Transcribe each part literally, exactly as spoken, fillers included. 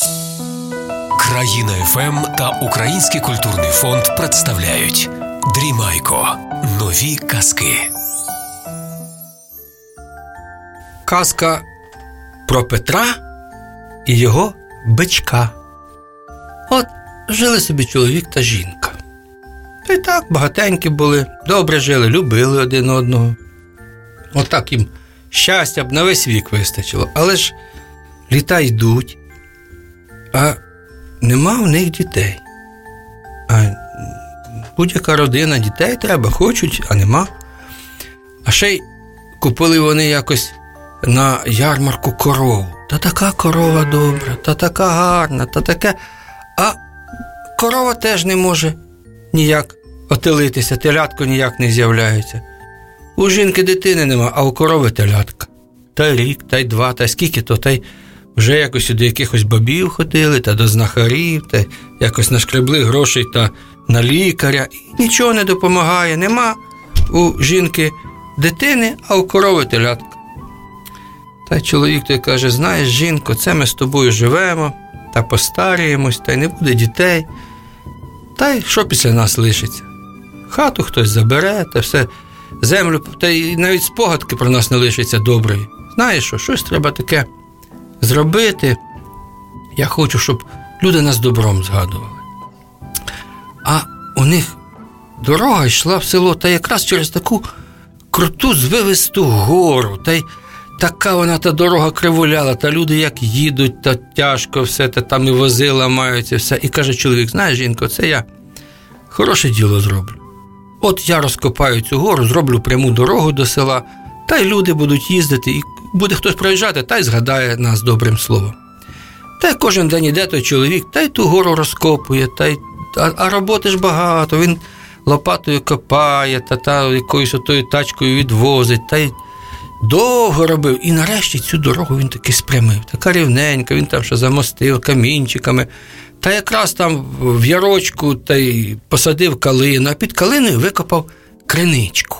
Країна еф ем та Український культурний фонд представляють Дрімайко. Нові казки. Казка про Петра і його бичка. От жили собі чоловік та жінка. Та й так багатенькі були, добре жили, любили один одного. От так їм щастя б на весь вік вистачило. Але ж літа йдуть, а нема в них дітей. А будь-яка родина, дітей треба, хочуть, а нема. А ще й купили вони якось на ярмарку корову. Та така корова добра, та така гарна, та таке. А корова теж не може ніяк отелитися, телятко ніяк не з'являється. У жінки дитини нема, а у корови телятка. Та й рік, та й два, та й скільки то, та й вже якось до якихось бабів ходили, та до знахарів, та якось нашкребли грошей та на лікаря. І нічого не допомагає, нема у жінки дитини, а у корови телятка. Та й чоловік той каже: знаєш, жінко, це ми з тобою живемо, та постаріємось, та й не буде дітей. Та й що після нас лишиться? Хату хтось забере, та все, землю, та й навіть спогадки про нас не лишиться доброї. Знаєш що, щось треба таке зробити. Я хочу, щоб люди нас добром згадували. А у них дорога йшла в село, та якраз через таку круту звивисту гору, та й така вона та дорога кривуляла, та люди як їдуть, та тяжко все, та там і вози ламаються, все. І каже чоловік: знаєш, жінко, це я хороше діло зроблю. От я розкопаю цю гору, зроблю пряму дорогу до села, та й люди будуть їздити, і буде хтось проїжджати, та й згадає нас добрим словом. Та й кожен день іде той чоловік, та й ту гору розкопує, та й, а, а роботи ж багато, він лопатою копає, та, та якоюсь отою тачкою відвозить, та й довго робив. І нарешті цю дорогу він таки спрямив. Така рівненька, він там ще замостив камінчиками. Та якраз там в ярочку та й посадив калину, а під калиною викопав криничку.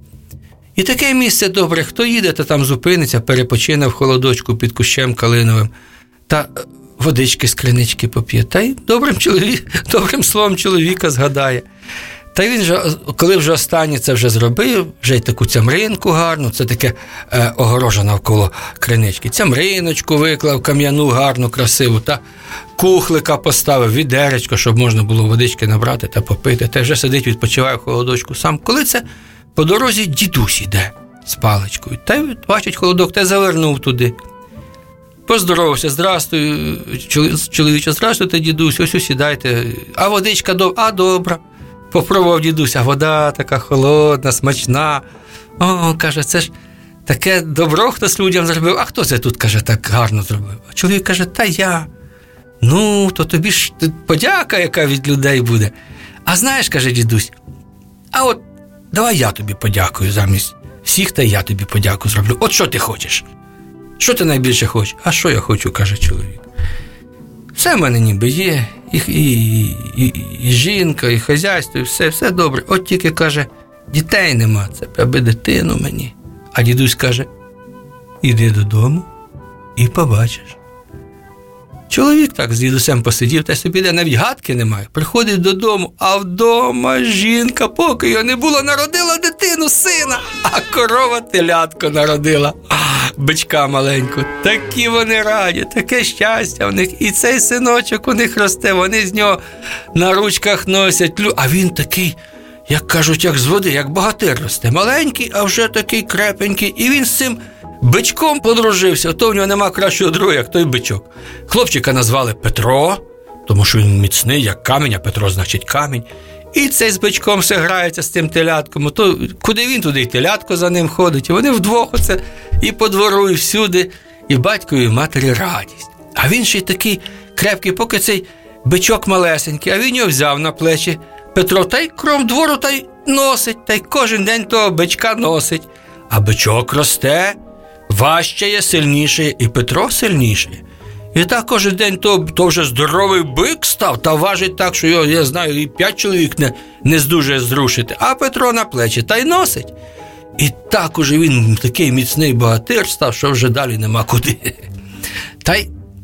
І таке місце добре, хто їде, то там зупиниться, перепочине в холодочку під кущем калиновим, та водички з кринички поп'є, та й добрим, чоловік, добрим словом чоловіка згадає. Та він же, коли вже останнє це вже зробив, вже й таку цямринку гарну, це таке е, огорожа навколо кринички. Цямриночку виклав, кам'яну гарну, красиву, та кухлика поставив, відеречко, щоб можна було водички набрати та попити. Та вже сидить, відпочиває в холодочку сам. Коли це по дорозі дідусь іде з паличкою, та й бачить холодок, та й завернув туди. Поздоровався: здрастуй, чоловіче, здрастуйте, дідусь, ось ось сідайте. А водичка добра? А добра. Попробував дідусь, а вода така холодна, смачна. О, каже, це ж таке добро хтось людям зробив. А хто це тут, каже, так гарно зробив? А чоловік каже: та я. Ну, то тобі ж подяка, яка від людей буде. А знаєш, каже дідусь, а от давай я тобі подякую замість всіх, та я тобі подяку зроблю. От що ти хочеш? Що ти найбільше хочеш? А що я хочу, каже чоловік. Все в мене ніби є, і, і, і, і жінка, і хазяйство, і все, все добре. От тільки, каже, дітей нема, це аби дитину мені. А дідусь каже: іди додому і побачиш. Чоловік так з дідусем посидів, та собі йде, навіть гадки немає. Приходить додому, а вдома жінка, поки його не було, народила дитину, сина, а корова телятко народила, бичка маленьку. Такі вони раді, таке щастя в них. І цей синочок у них росте, вони з нього на ручках носять. А він такий, як кажуть, як з води, як богатир росте. Маленький, а вже такий крепенький. І він з цим бичком подружився, то в нього нема кращого друга, як той бичок. Хлопчика назвали Петро, тому що він міцний, як камінь, а Петро значить камінь. І цей з бичком все грається з тим телятком. То куди він, туди й телятко за ним ходить. І вони вдвох оце і по двору, і всюди, і батькові, і матері радість. А він ще й такий крепкий, поки цей бичок малесенький, а він його взяв на плечі Петро, та й кром двору, та й носить, та й кожен день того бичка носить. А бичок росте, важчає, сильніше, і Петро сильніше. І так кожен день то, то вже здоровий бик став, та важить так, що його, я знаю, і п'ять чоловік не, не здужує зрушити. А Петро на плечі та й носить. І так уже він такий міцний богатир став, що вже далі нема куди. Та й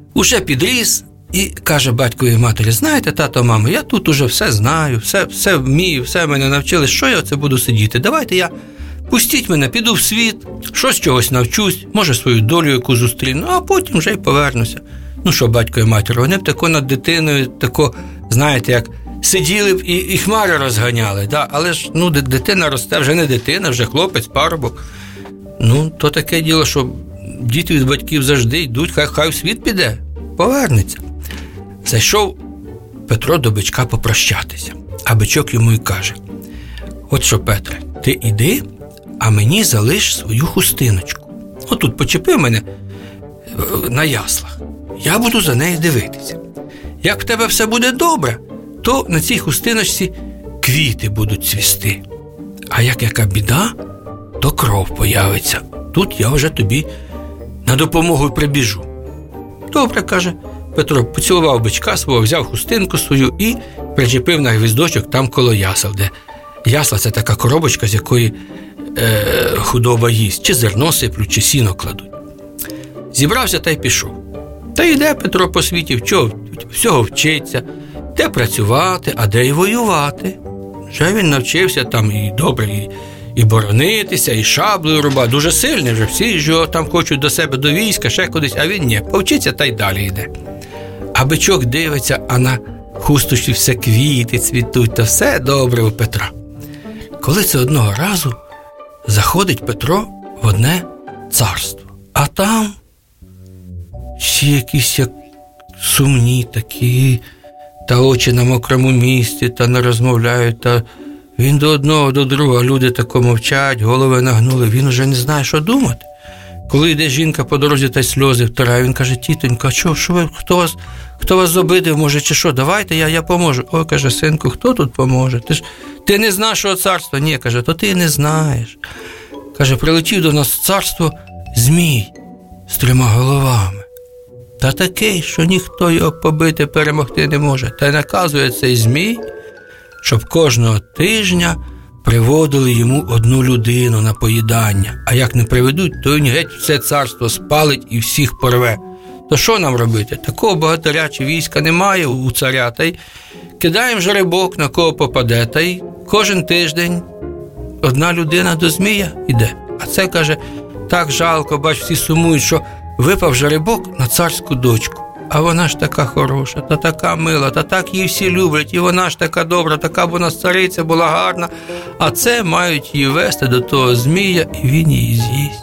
уже підріс і каже батькові і матері: знаєте, тато, мамо, я тут уже все знаю, все, все вмію, все мене навчили, що я оце буду сидіти? Давайте я, пустіть мене, піду в світ, щось чогось навчусь, може свою долю яку зустріну, а потім вже й повернуся. Ну що, батько і матір, вони б тако над дитиною, тако, знаєте, як сиділи б і, і хмари розганяли, да? Але ж, ну, дитина росте, вже не дитина, вже хлопець, парубок. Ну, то таке діло, що діти від батьків завжди йдуть, хай, хай в світ піде, повернеться. Зайшов Петро до бичка попрощатися, а бичок йому й каже: от що, Петре, ти іди, а мені залиш свою хустиночку. Отут почепи мене на яслах, я буду за нею дивитися. Як в тебе все буде добре, то на цій хустиночці квіти будуть цвісти. А як яка біда, то кров появиться. Тут я вже тобі на допомогу прибіжу. Добре, каже Петро, поцілував бичка свого, взяв хустинку свою і причепив на гвіздочок там коло ясел, де ясла – це така коробочка, з якої е, худоба їсть, чи зерно сиплють, чи сіно кладуть. Зібрався та й пішов. Та йде Петро по світі, вчо, всього вчиться, де працювати, а де й воювати. Вже він навчився там і добре, і, і боронитися, і шаблею рубати. Дуже сильний вже, всі ж його там хочуть до себе, до війська, ще кудись, а він ні, повчиться та й далі йде. А бичок дивиться, а на хусточці все квіти цвітуть, та все добре у Петра. Коли це одного разу заходить Петро в одне царство, а там всі якісь як сумні такі, та очі на мокрому місці, та не розмовляють, та він до одного, до другого, люди тако мовчать, голови нагнули, він уже не знає, що думати. Коли йде жінка по дорозі та й сльози втирає, він каже: тітонька, а що, що ви, хто вас, хто вас обидив, може, чи що, давайте, я, я поможу. О, каже, синку, хто тут поможе? Ти ж, ти не з нашого царства? Ні, каже, то ти не знаєш. Каже, прилетів до нас в царство змій з трьома головами. Та такий, що ніхто його побити, перемогти не може. Та й наказує цей змій, щоб кожного тижня приводили йому одну людину на поїдання. А як не приведуть, то він геть все царство спалить і всіх порве. То що нам робити? Такого богатиря чи війська немає у царя. Та й кидаємо жеребок, на кого попаде. Та й кожен тиждень одна людина до змія йде. А це, каже, так жалко, бач, всі сумують, що випав жеребок на царську дочку. А вона ж така хороша, та така мила, та так її всі люблять, і вона ж така добра, така б вона цариця була гарна. А це мають її вести до того змія, і він її з'їсть.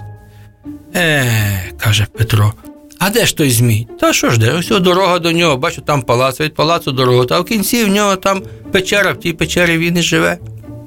Е, каже Петро, а де ж той змій? Та що ж де? Ось дорога до нього, бачу, там палац, від палацу дорога, та в кінці в нього там печера, в тій печері він і живе.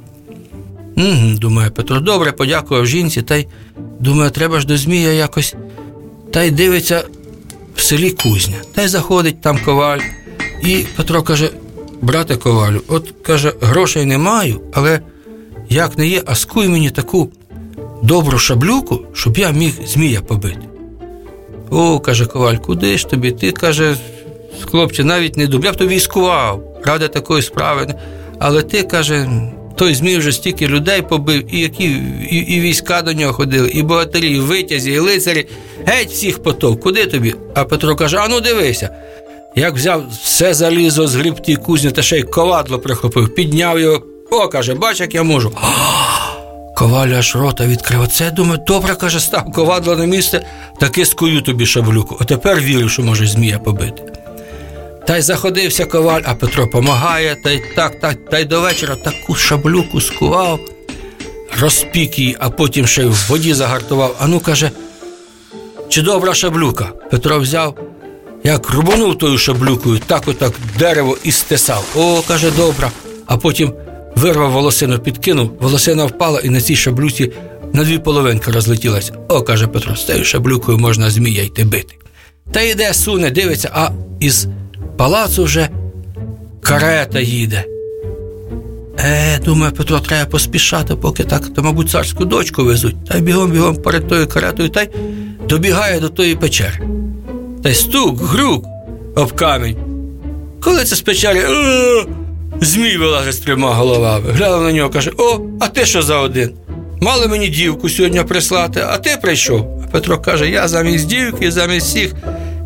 Угу, думає Петро, добре, подякував жінці, та й думає, треба ж до змія якось. Та й дивиться, в селі кузня. Та й заходить там коваль. І Петро каже: брате ковалю, от, каже, грошей не маю, але як не є, а скуй мені таку добру шаблюку, щоб я міг змія побити. О, каже коваль, куди ж тобі? Ти, каже, хлопче, навіть не думав, я б то військував, ради такої справи. Але ти, каже, той змій вже стільки людей побив, і які і, і війська до нього ходили, і богатирі, і витязі, і лицарі, геть всіх потов, куди тобі? А Петро каже: а ну дивися, як взяв все залізо з грібті кузні, та ще й ковадло прихопив, підняв його, о, каже, бач, як я можу. Коваль аж рота відкрив, оце, думаю, добре, каже, став ковадло на місце, таки скую тобі шаблюку, а тепер вірю, що можеш змія побити. Та й заходився коваль, а Петро помагає, та й так, так, та й до вечора таку шаблюку скував, розпік її, а потім ще й в воді загартував. А ну, каже, чи добра шаблюка? Петро взяв, як рубанув тою шаблюкою, так отак дерево і стисав. О, каже, добра. А потім вирвав волосину, підкинув, волосина впала, і на цій шаблюці на дві половинки розлетілася. О, каже Петро, з цією шаблюкою можна змія йти бити. Та йде, суне, дивиться, а із палацу вже карета їде. Е, думає Петро, треба поспішати, поки так, то, мабуть, царську дочку везуть. Та й бігом-бігом перед тою каретою, та й добігає до тої печери. Та й стук, грук об камінь. Коли це з печери, о, змій вилазить з трьома головами. Глянув на нього, каже: о, а ти що за один? Мали мені дівку сьогодні прислати, а ти прийшов. А Петро каже: я замість дівки, замість всіх,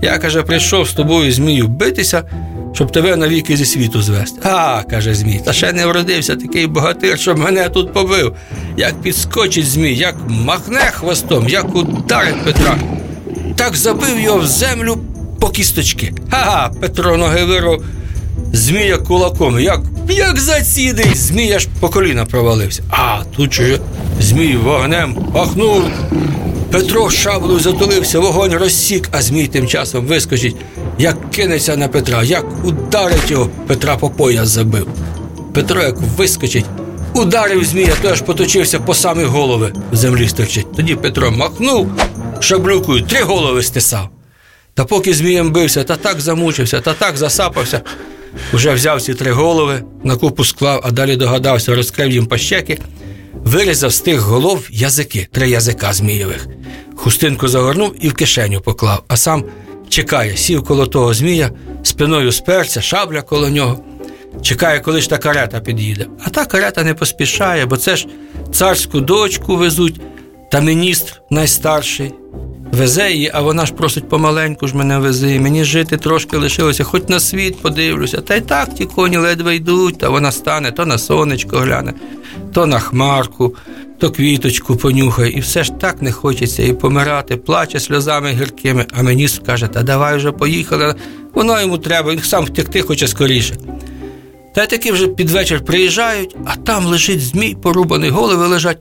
Я, каже, прийшов з тобою, Змію, битися, щоб тебе навіки зі світу звести. А, каже Змій, та ще не вродився такий богатир, щоб мене тут побив. Як підскочить Змій, як махне хвостом, як ударить Петра, так забив його в землю по кісточки. Ха-ха, Петро ноги вирвав, Змія кулаком, як, як зацідий, Змій аж по коліна провалився. А, тут же Змій вогнем пахнув. Петро шаблею затулився, вогонь розсік, а Змій тим часом вискочить, як кинеться на Петра, як ударить його, Петра по пояс забив. Петро як вискочить, ударив Змія, той аж поточився по самі голови, в землі стерчить. Тоді Петро махнув шаблюкою, три голови стисав. Та поки Змієм бився, та так замучився, та так засапався, уже взяв ці три голови, на купу склав, а далі догадався, розкрив їм пащеки, вирізав з тих голов язики, три язика Змієвих. Хустинку загорнув і в кишеню поклав, а сам чекає, сів коло того Змія, спиною сперся, шабля коло нього. Чекає, коли ж та карета під'їде. А та карета не поспішає, бо це ж царську дочку везуть, та міністр найстарший везе її, а вона ж просить помаленьку ж мене вези, мені жити трошки лишилося, хоч на світ подивлюся. Та й так ті коні ледве йдуть, та вона стане, то на сонечко гляне, то на хмарку, то квіточку понюхає, і все ж так не хочеться і помирати, плаче сльозами гіркими, а міністр каже, та давай вже поїхали, воно йому треба, він сам втекти хоче скоріше. Та й таки вже під вечір приїжджають, а там лежить Змій порубаний, голови лежать.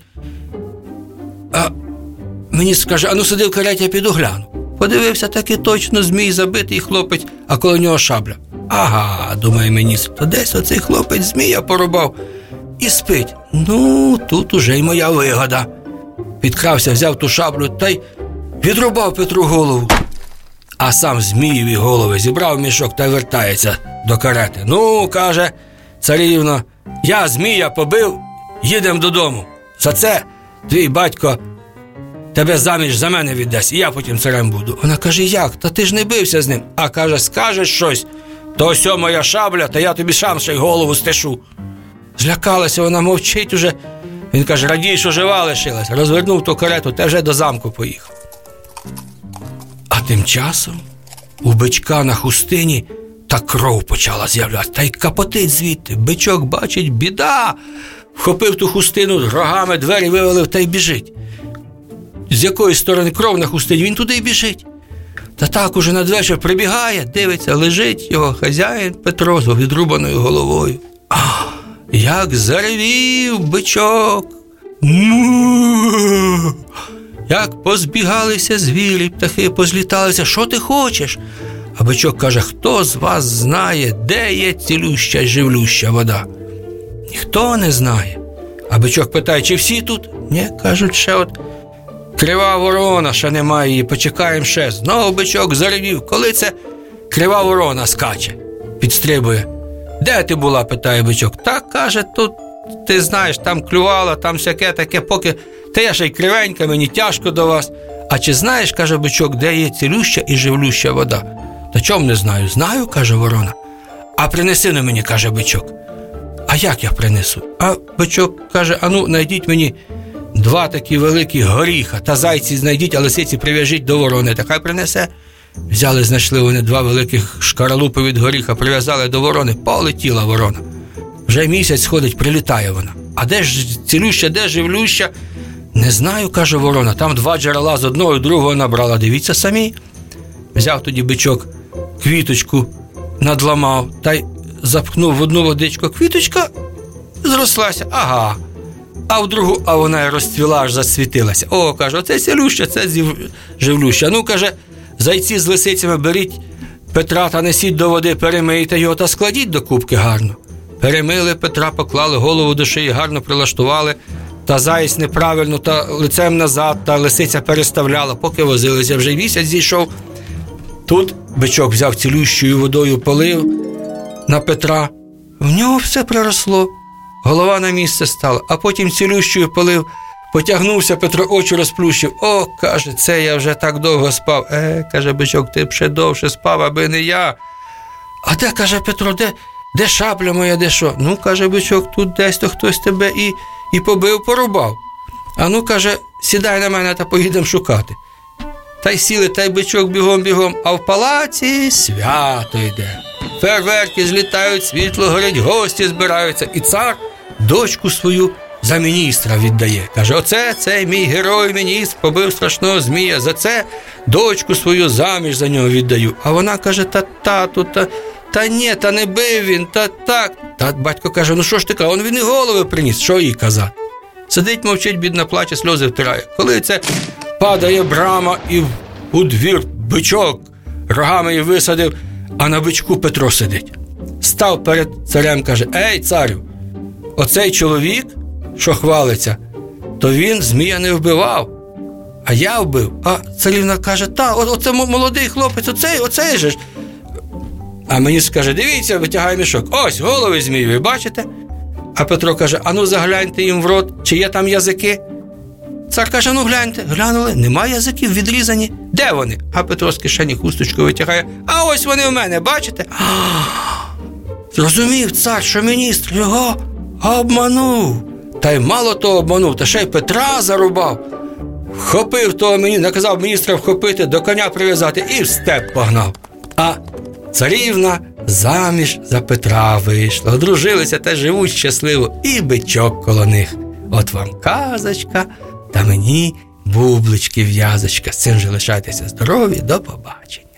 А міністр каже, а ну сиди в кареті, я піду гляну. Подивився, таки точно Змій забитий хлопець, а коло нього шабля. Ага, думає міністр, то десь оцей хлопець Змія порубав і спить. Ну, тут уже й моя вигода. Підкрався, взяв ту шаблю та й відрубав Петру голову. А сам Змієві голови зібрав мішок та й вертається до карети. Ну, каже, царівно, я Змія побив, їдем додому. За це твій батько тебе заміж за мене віддасть, і я потім царем буду. Вона каже, як? Та ти ж не бився з ним. А каже, скажеш щось, то ось моя шабля, та я тобі сам ще й голову стишу. Злякалася, вона мовчить уже. Він каже, радій, що жива лишилась. Розвернув ту карету, та вже до замку поїхав. А тим часом у бичка на хустині та кров почала з'являтися, та й капотить звідти. Бичок бачить, біда! Вхопив ту хустину, рогами двері вивалив та й біжить. З якої сторони кров на хустині, він туди й біжить. Та так уже надвечір прибігає, дивиться, лежить його хазяїн Петро з відрубаною головою. Ах, як заревів бичок! Му! Як позбігалися звірі, птахи позліталися, що ти хочеш? А бичок каже, хто з вас знає, де є цілюща, живлюща вода? Ніхто не знає. А бичок питає, чи всі тут? Ні, кажуть, ще от крива ворона, ще немає її, почекаємо ще. Знову бичок заревів, коли це крива ворона скаче, підстрибує. Де ти була, питає бичок. Так, каже, тут, ти знаєш, там клювала, там всяке таке, поки, та я ще й кривенька, мені тяжко до вас. А чи знаєш, каже бичок, де є цілюща і живлюща вода? Та чом не знаю? Знаю, каже ворона. А принеси на мені, каже бичок. А як я принесу? А бичок каже, а ну, найдіть мені два такі великі горіха, та зайці знайдіть, а лисиці прив'яжіть до ворони, та хай принесе. Взяли, знайшли вони два великих шкаралупи від горіха, прив'язали до ворони, полетіла ворона. Вже місяць ходить, прилітає вона. А де ж цілюща, де живлюща? Не знаю, каже ворона, там два джерела з одного і другого набрала, дивіться самі. Взяв тоді бичок квіточку, надламав, та й запхнув в одну водичку. Квіточка зрослася, ага. А в другу, а вона й розцвіла, аж засвітилася. О, каже, оце цілюща, це живлюща. Ну, каже, зайці з лисицями беріть Петра та несіть до води, перемийте його та складіть до кубки гарно. Перемили Петра, поклали голову до шиї, гарно прилаштували, та заєць неправильно, та лицем назад, та лисиця переставляла, поки возилися, вже місяць зійшов. Тут бичок взяв цілющою водою, полив на Петра, в нього все приросло, голова на місце стала, а потім цілющою полив, потягнувся Петро, очі розплющив. О, каже, це я вже так довго спав. Е, каже бичок, ти б ще довше спав, аби не я. А де, каже Петро, де, де шабля моя, де що? Ну, каже бичок, тут десь то хтось тебе і, і побив, порубав. А ну, каже, сідай на мене та поїдемо шукати. та й сіли, та й бичок бігом-бігом, а в палаці свято йде. Фейерверки злітають, світло горить, гості збираються, і цар дочку свою за міністра віддає. Каже, оце цей мій герой-міністр побив страшного змія, за це дочку свою заміж за нього віддаю. А вона каже, та тату, та, та ні, та не бив він, та так. Та батько каже, ну що ж ти, он він і голови приніс, що їй казати? Сидить, мовчить, бідна, плаче, сльози втирає. Коли це падає брама і у двір бичок рогами її висадив, а на бичку Петро сидить. Став перед царем, каже, ей, царю, оцей чоловік, що хвалиться, то він змія не вбивав, а я вбив. А царівна каже, та, оце молодий хлопець, оцей, оцей же ж. А міністр каже, дивіться, витягає мішок, ось, голови змієві, бачите? А Петро каже, а ну загляньте їм в рот, чи є там язики? Цар каже, ну гляньте, глянули, немає язиків, відрізані. Де вони? А Петро з кишені хусточку витягає, а ось вони в мене, бачите? Зрозумів цар, що міністр його обманув. Та й мало того обманув, та ще й Петра зарубав. Вхопив того міністра, наказав міністра вхопити, до коня прив'язати і в степ погнав. А царівна заміж за Петра вийшла, одружилися та живуть щасливо, і бичок коло них. От вам казочка, та мені бублички в'язочка. З цим же лишайтеся здорові, до побачення.